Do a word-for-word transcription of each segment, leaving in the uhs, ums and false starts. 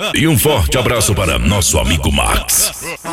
E um forte abraço para nosso amigo Max.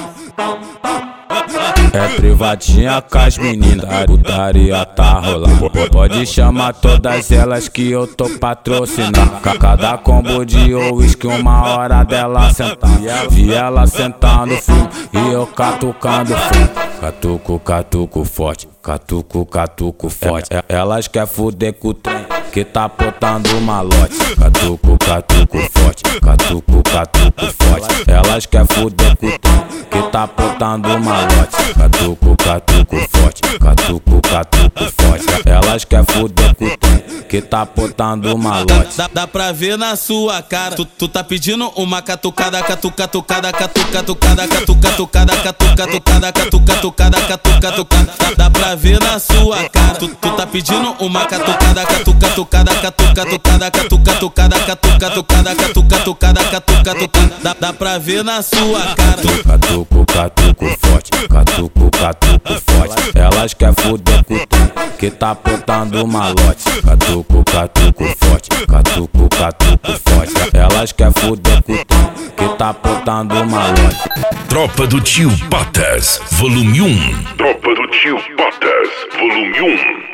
É privadinha com as meninas, a putaria tá rolando. Pode chamar todas elas que eu tô patrocinando. Cada combo de uísque, uma hora dela sentar. Vi ela sentando fumo e eu catucando fumo. Catuco, catuco forte, catuco, catuco forte. Elas quer fuder com o trem que tá botando malote. Catuco, catuco forte, catuco, catuco forte. Elas quer fuder com o trem que tá botando malote. Catuco, catuco forte, catuco, catuco forte. Elas quer fuder com o trem que tá botando malote. Dá, dá pra ver na sua cara, tu, tu tá pedindo uma catucada, catuca, catucada, catuca, catucada, catuca, catucada, catuca, catucada, catuca, catucada, catuca, catucada. Dá pra ver na sua cara, tu, tu tá pedindo uma catucada, catuca, catucada, catuca, catucada, catuca, catucada, catuca, catucada, catuca, catucada, catuca, catucada. Dá, dá pra ver na sua cara. Catuco, catuco forte, catuco, catuco forte. Elas quer fuder com o trem que tá botando malote. Catuco, catuco forte, catuco, catuco forte. Elas quer fuder com o trem que tá botando malote. Tropa do Tio Patas, volume um. Tropa do Tio Patas, volume um.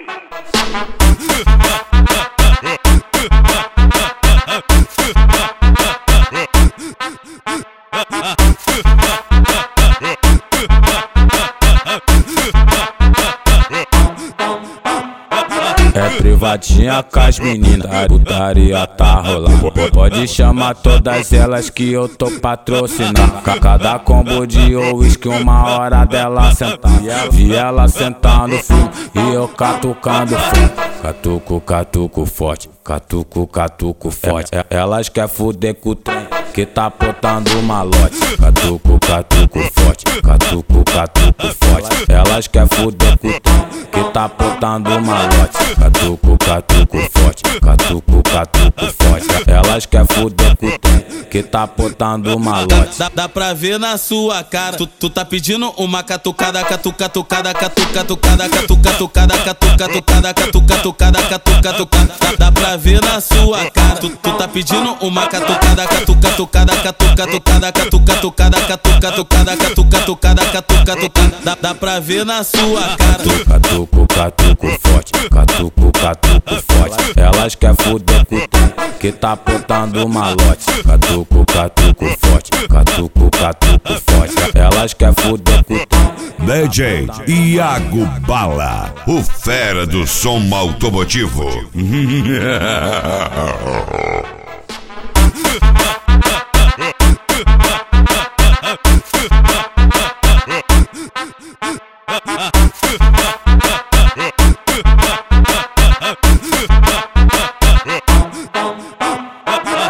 É privadinha com as meninas, a putaria tá rolando. Pode chamar todas elas que eu tô patrocinando. Cada combo de uísque, uma hora dela sentar. Vi ela sentando fumo e eu catucando fumo. Catuco, catuco forte, catuco, catuco forte. Elas quer fuder com o trem que tá botando malote. Catuco, catuco forte, catuco, catuco forte. Elas quer fuder com o trem que tá botando malote. Catuco, catuco forte, catuco, catuco forte. Elas quer fuder com o trem que tá botando malote. Dá, dá pra ver na sua cara, tu, tu tá pedindo uma catucada, catuca, catucada, catuca, catucada, catuca, catucada, catuca, catucada, catuca, catucada, catuca, catucada. Dá, dá pra ver na sua cara, tu, tu tá pedindo uma catucada, catuca, catucada, catuca, catucada, catuca, catucada, catuca, catucada, catuca, catucada, catuca, catucada. Dá, dá pra ver na sua cara. Catuco, catuco forte, catuco, catuco forte. Elas quer fuder com o trem que tá botando malote. Catuco, catuco forte, catuco, catuco forte. Elas quer fuder com o trem. D J Iago Bala, o fera do som automotivo.